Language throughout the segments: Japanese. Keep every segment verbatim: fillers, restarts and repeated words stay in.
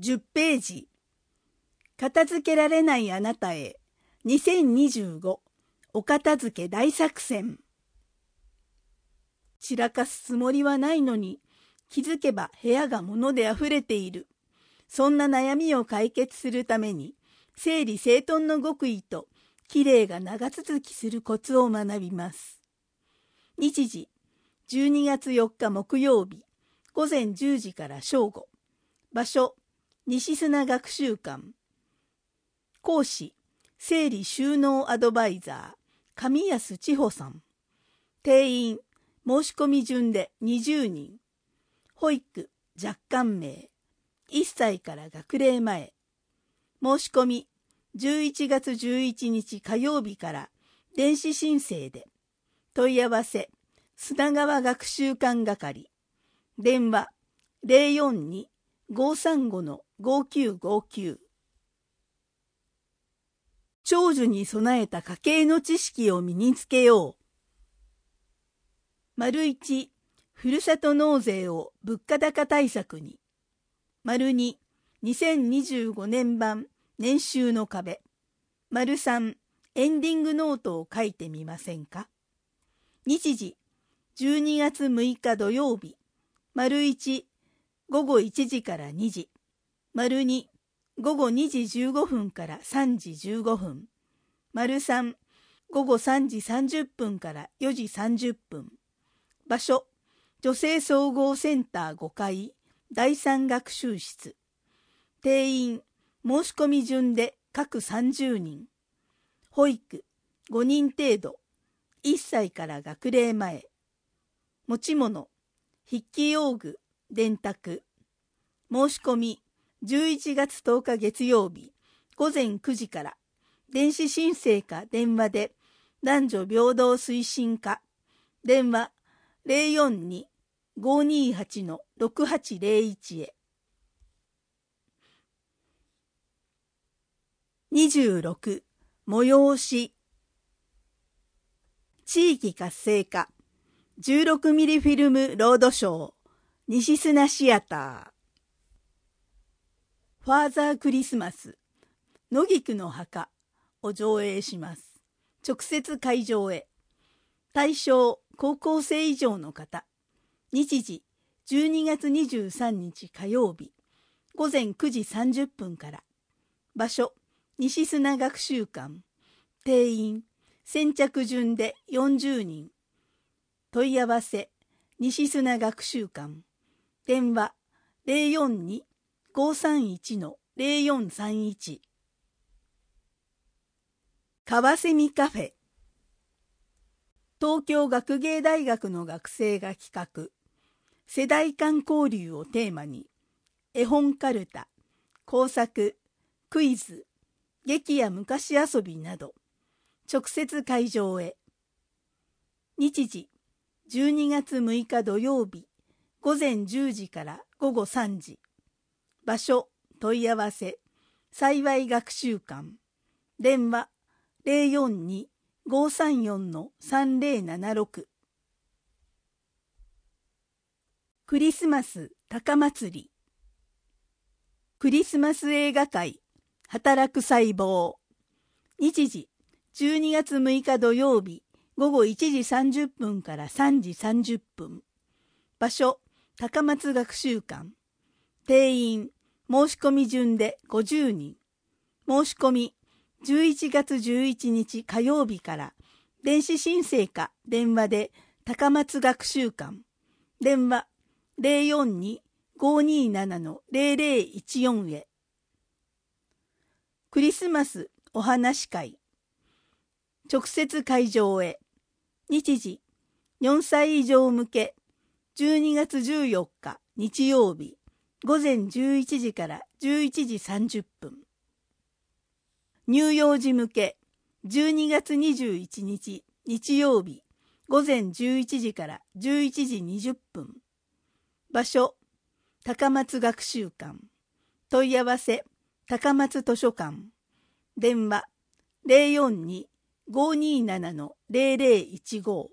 じゅっページ。片付けられないあなたへにせんにじゅうごお片付け大作戦。散らかすつもりはないのに、気づけば部屋が物であふれている。そんな悩みを解決するために、整理整頓の極意ときれいが長続きするコツを学びます。日時、じゅうにがつよっか木曜日、ごぜんじゅうじから正午。場所、西砂学習館。講師、整理収納アドバイザー、神安千穂さん。定員、申し込み順でにじゅうにん。保育、若干名。いっさいから学齢前。申し込み、じゅういちがつじゅういちにち火曜日から電子申請で。問い合わせ、砂川学習館係。電話、ゼロよんに ごーさんご ごーきゅうごーきゅう。長寿に備えた家計の知識を身につけよう。丸いち、ふるさと納税を物価高対策に。丸に、にせんにじゅうごねん版年収の壁。丸さん、エンディングノートを書いてみませんか。日時、じゅうにがつむいか土曜日。丸いち、ごごいちじからにじ。丸に、ごごにじじゅうごふんからさんじじゅうごふん。丸さん、ごごさんじさんじゅっぷんからよじさんじゅっぷん。場所、女性総合センターごかい、だいさん学習室。定員、申し込み順で各さんじゅうにん。保育、ごにん程度。いっさいから学齢前。持ち物、筆記用具、電卓。申し込み、じゅういちがつとおか月曜日、ごぜんくじから、電子申請か電話で、男女平等推進課。電話、ゼロよんに ごーにーはち ろくはちゼロいち へ。にじゅうろく、催し。地域活性化。じゅうろくミリフィルムロードショー。西砂シアター。ファーザークリスマス。野菊の墓を上映します。直接会場へ。対象、高校生以上の方。日時、じゅうにがつにじゅうさんにち火曜日。ごぜんくじさんじゅっぷんから。場所、西砂学習館。定員、先着順でよんじゅうにん。問い合わせ、西砂学習館。電話、ゼロよんに ごーさんいち ゼロよんさんいち。カワセミカフェ。東京学芸大学の学生が企画、世代間交流をテーマに、絵本かるた、工作、クイズ、劇や昔遊びなど、直接会場へ。日時、じゅうにがつむいか土曜日、ごぜんじゅうじからごごさんじ。場所、問い合わせ、幸い学習館。電話、ゼロよんに ごーさんよん さんぜろななろく。クリスマス高祭り。クリスマス映画会、働く細胞。日時、じゅうにがつむいか土曜日、ごごいちじさんじゅっぷんからさんじさんじゅっぷん。場所、高松学習館。定員、申し込み順でごじゅうにん。申し込み、じゅういちがつじゅういちにち火曜日から、電子申請か電話で高松学習館。電話、ゼロよんに ごーにーなな ゼロゼロいちよん へ。クリスマスお話会。直接会場へ。日時、よんさい以上向け、じゅうにがつじゅうよっか日曜日、ごぜんじゅういちじからじゅういちじさんじゅっぷん。乳幼児向け、じゅうにがつにじゅういちにち日曜日、ごぜんじゅういちじからじゅういちじにじゅっぷん。場所、高松学習館。問い合わせ、高松図書館。電話、ゼロよんに ごーにーなな ゼロゼロいちご。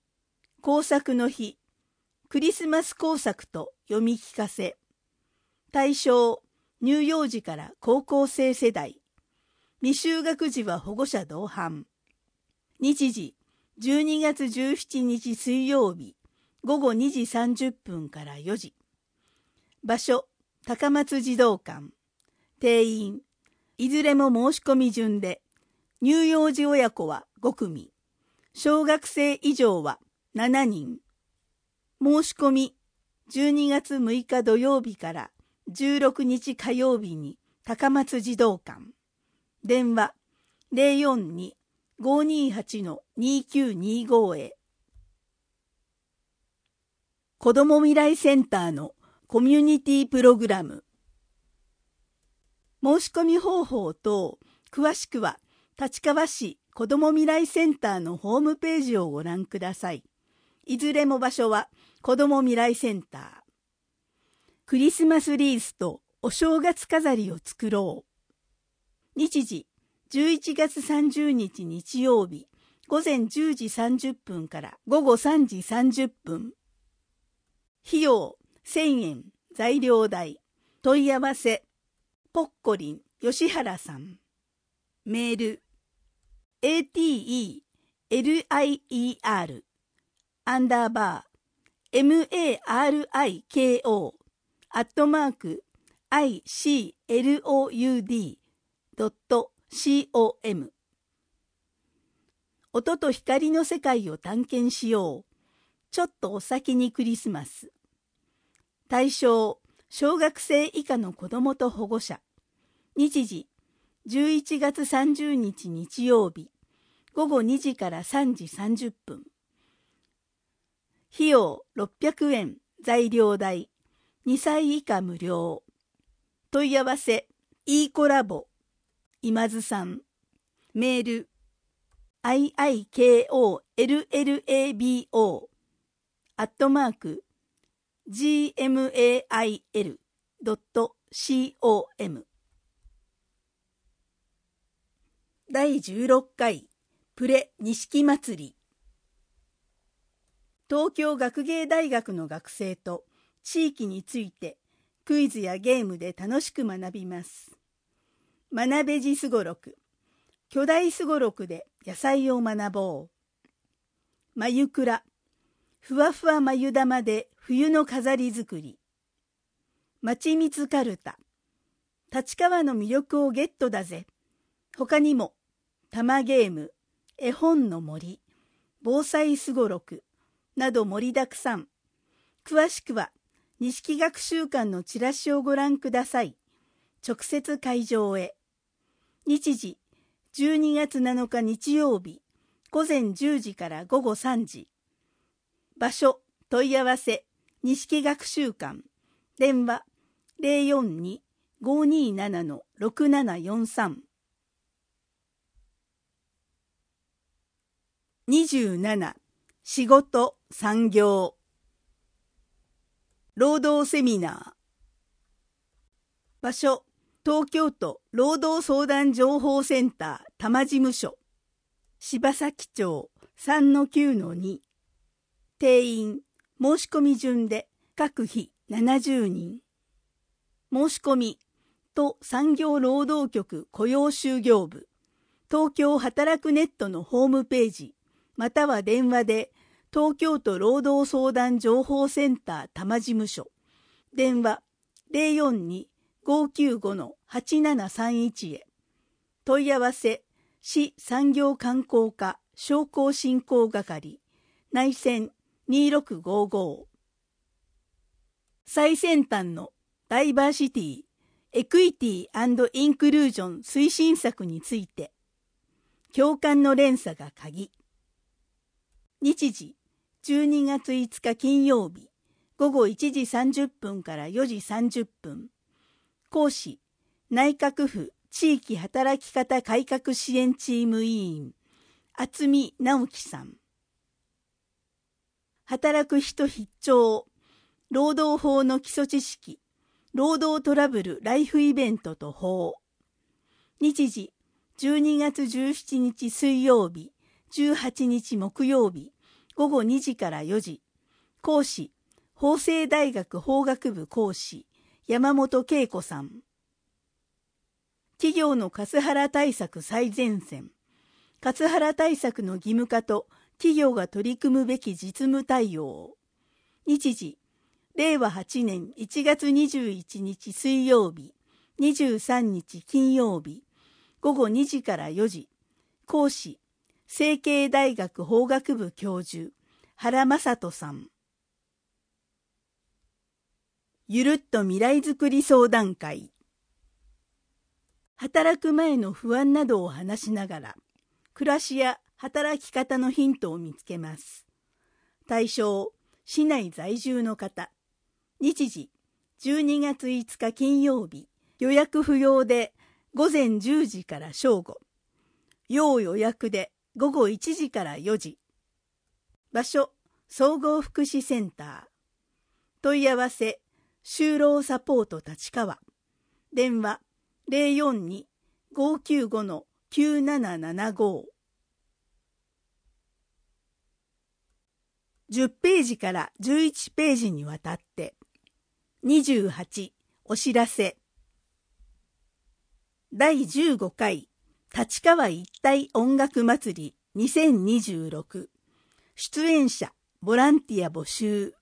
工作の日、クリスマス工作と読み聞かせ。 対象、乳幼児から高校生世代。未就学児は保護者同伴。日時、じゅうにがつじゅうしちにち水曜日、ごごにじさんじゅっぷんからよじ。場所、高松児童館。定員、いずれも申し込み順で、乳幼児親子はごくみ、小学生以上はしちにん。申し込み、じゅうにがつむいか土曜日からじゅうろくにち火曜日に高松児童館。電話 ゼロよんに ごーにーはち にーきゅうにーご へ。子ども未来センターのコミュニティプログラム。申し込み方法等、詳しくは立川市子ども未来センターのホームページをご覧ください。いずれも場所は子ども未来センター。クリスマスリースとお正月飾りを作ろう。日時、じゅういちがつさんじゅうにち日曜日、ごぜんじゅうじさんじゅっぷんからごごさんじさんじゅっぷん。費用せんえん、材料代。問い合わせ、ポッコリン吉原さん。メール、エーティーイーエルアイイーアール アンダーバー エムエーアールアイケーオー アットマーク アイシーエルオーユーディー ドット コム。音と光の世界を探検しよう。ちょっとお先にクリスマス。対象、小学生以下の子どもと保護者。日時、じゅういちがつさんじゅうにち日曜日、ごごにじからさんじさんじゅっぷん。費用ろっぴゃくえん、材料代、にさい以下無料。問い合わせ、e コラボ、今津さん。メール、アイアイケーオーエルエルエービーオー アットマーク ジーエムエーアイエル ドット コム。だいじゅうろっかいプレ錦祭り。東京学芸大学の学生と地域についてクイズやゲームで楽しく学びます。学べじすごろく、巨大すごろくで野菜を学ぼう。眉倉、ふわふわ眉玉で冬の飾り作り。町光かるた、立川の魅力をゲットだぜ。他にも玉ゲーム、絵本の森、防災すごろくなど盛りだくさん。詳しくは錦学習館のチラシをご覧ください。直接会場へ。日時、じゅうにがつなのか日曜日、ごぜんじゅうじからごごさんじ。場所、問い合わせ、錦学習館。電話、ゼロよんに ごーにーなな ろくななよんさん。にじゅうなな、仕事、産業。労働セミナー。場所、東京都労働相談情報センター多摩事務所。柴崎町 さんのきゅうのに。定員、申し込み順で各日ななじゅうにん。申し込み、都産業労働局雇用就業部、東京働くネットのホームページ、または電話で東京都労働相談情報センター多摩事務所。電話 ゼロよんに ごーきゅうご はちななさんいち へ。問い合わせ、市産業観光課商工振興係、内線にーろくごーごー。最先端のダイバーシティ、エクイティ&インクルージョン推進策について、共感の連鎖が鍵。日時、じゅうにがついつか金曜日、ごごいちじさんじゅっぷんからよじさんじゅっぷん。講師、内閣府地域働き方改革支援チーム委員、渥美直樹さん。働く人必聴、労働法の基礎知識、労働トラブルライフイベントと法。日時、じゅうにがつじゅうしちにち水曜日、じゅうはちにち木曜日、ごごにじからよじ。講師、法政大学法学部講師、 山本恵子さん。企業のカスハラ対策最前線。カスハラ対策の義務化と企業が取り組むべき実務対応。日時、れいわはちねんいちがつにじゅういちにち水曜日、にじゅうさんにち金曜日、ごごにじからよじ。講師、成蹊大学法学部教授、原正人さん。ゆるっと未来づくり相談会。働く前の不安などを話しながら、暮らしや働き方のヒントを見つけます。対象、市内在住の方。日時、じゅうにがついつか金曜日。予約不要でごぜんじゅうじから正午。要予約でごごいちじからよじ。場所、総合福祉センター。問い合わせ、就労サポート立川。電話、ぜろよんに ごきゅうご きゅうななななご。じゅっページからじゅういちページにわたって。にじゅうはち、お知らせ。だいじゅうごかい立川一体音楽祭りにせんにじゅうろく。出演者、ボランティア募集。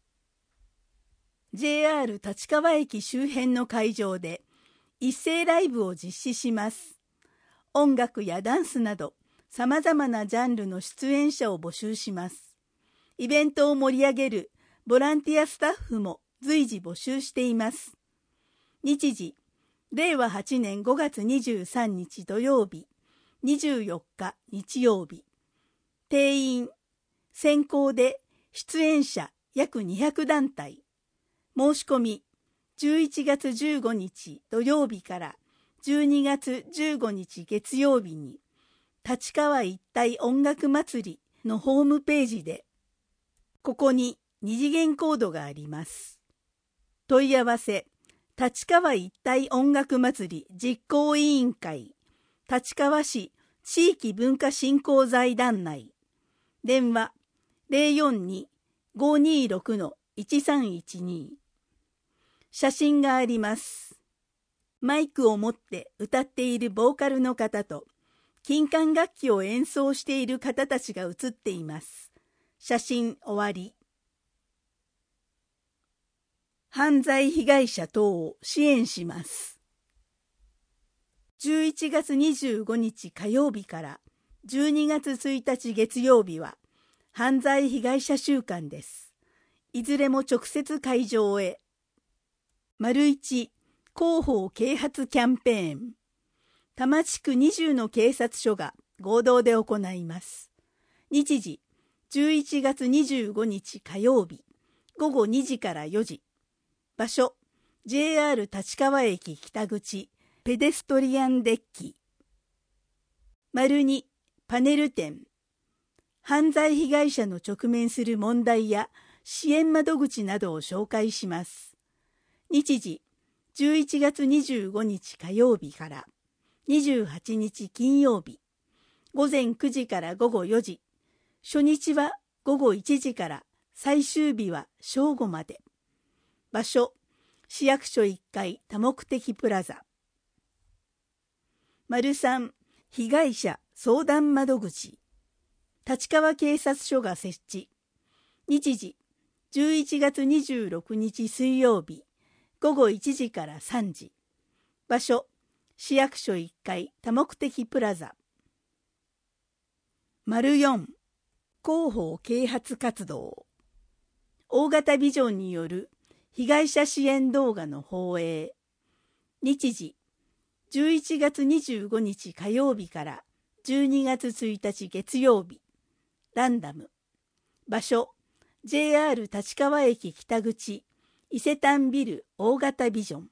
ジェイアール 立川駅周辺の会場で一斉ライブを実施します。音楽やダンスなどさまざまなジャンルの出演者を募集します。イベントを盛り上げるボランティアスタッフも随時募集しています。日時、れいわはちねんごがつにじゅうさんにち土曜日、にじゅうよっか日曜日。定員、先行で出演者約にひゃくだんたい。申し込み、じゅういちがつじゅうごにち土曜日からじゅうにがつじゅうごにち月曜日に、立川一体音楽祭りのホームページで、ここに二次元コードがあります。問い合わせ、立川一体音楽祭り実行委員会、立川市地域文化振興財団内。電話、ぜろよんに ごにろく いちさんいちに。写真があります。マイクを持って歌っているボーカルの方と、金管楽器を演奏している方たちが写っています。写真終わり。犯罪被害者等を支援します。じゅういちがつにじゅうごにち火曜日からじゅうにがつついたち月曜日は犯罪被害者週間です。いずれも直接会場へ。丸一、広報啓発キャンペーン。多摩地区にじゅうの警察署が合同で行います。日時、じゅういちがつにじゅうごにち火曜日、ごごにじからよじ。場所、ジェイアール 立川駅北口、ペデストリアンデッキ。丸に、パネル展。犯罪被害者の直面する問題や支援窓口などを紹介します。日時、じゅういちがつにじゅうごにち火曜日からにじゅうはちにち金曜日、ごぜんくじからごごよじ。初日はごごいちじから最終日は正午まで。場所、市役所いっかい多目的プラザ。丸さん、被害者相談窓口。立川警察署が設置。日時、じゅういちがつにじゅうろくにち水曜日、ごごいちじからさんじ。場所、市役所いっかい多目的プラザ。丸よん、広報啓発活動。大型ビジョンによる被害者支援動画の放映。日時、じゅういちがつにじゅうごにち火曜日からじゅうにがつついたち月曜日。ランダム。場所、ジェイアール 立川駅北口、伊勢丹ビル大型ビジョン。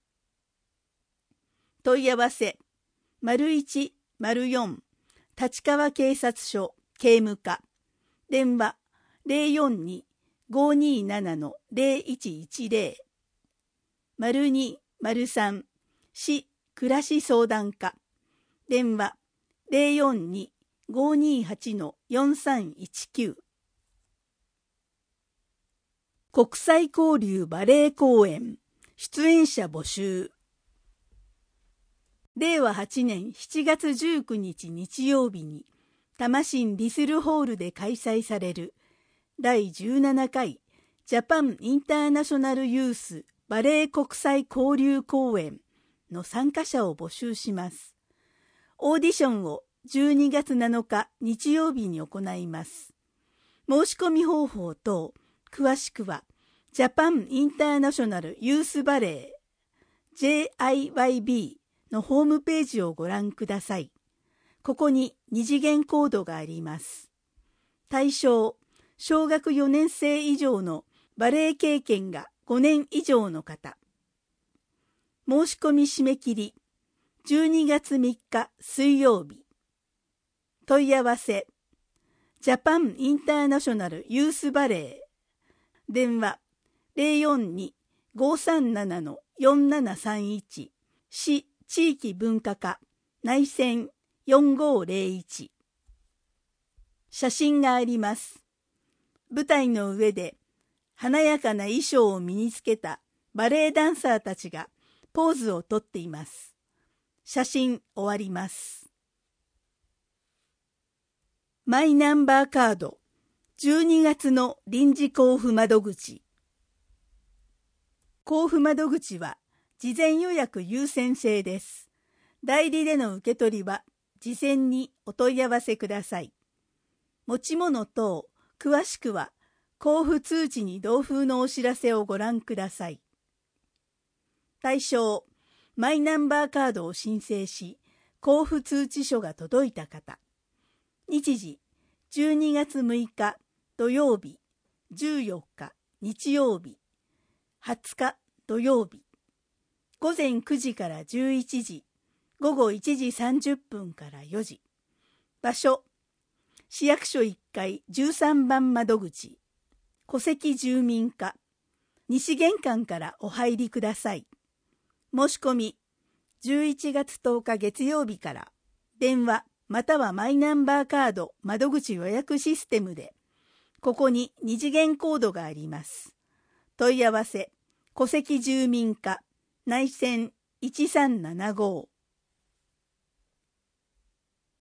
問い合わせ、丸いち、丸よん、立川警察署警務課。電話、ぜろよんに ごになな ぜろいちいちぜろ。丸に、丸さん、市暮らし相談課。電話、ぜろよんに ごにはち よんさんいちきゅう。国際交流バレエ公演出演者募集。れいわはちねんしちがつじゅうくにち日曜日に多摩市リスルホールで開催されるだいじゅうななかいジャパンインターナショナルユースバレエ国際交流公演の参加者を募集します。オーディションをじゅうにがつなのか日曜日に行います。申し込み方法等詳しくはジャパンインターナショナルユースバレエ ジェイアイワイビー のホームページをご覧ください。ここに二次元コードがあります。対象、小学よねんせい以上のバレエ経験がごねん以上の方。申し込み締め切り、じゅうにがつみっか水曜日。問い合わせ、ジャパンインターナショナルユースバレエ。電話、ゼロよんに ごーさんなな よんななさんいち。市地域文化課内線よんごーゼロいち。写真があります。舞台の上で華やかな衣装を身につけたバレエダンサーたちがポーズをとっています。写真終わります。マイナンバーカードじゅうにがつの臨時交付窓口。交付窓口は事前予約優先制です。代理での受け取りは事前にお問い合わせください。持ち物等詳しくは交付通知に同封のお知らせをご覧ください。対象、マイナンバーカードを申請し、交付通知書が届いた方。日時、じゅうにがつむいか土曜日、じゅうよっか日曜日、はつか土曜日。ごぜんくじからじゅういちじ、ごごいちじさんじゅっぷんからよじ。場所、市役所いっかいじゅうさんばん窓口、戸籍住民課、西玄関からお入りください。申し込み、じゅういちがつとおか月曜日から、電話またはマイナンバーカード窓口予約システムで、ここに二次元コードがあります。問い合わせ、戸籍住民課、内線いちさんななご。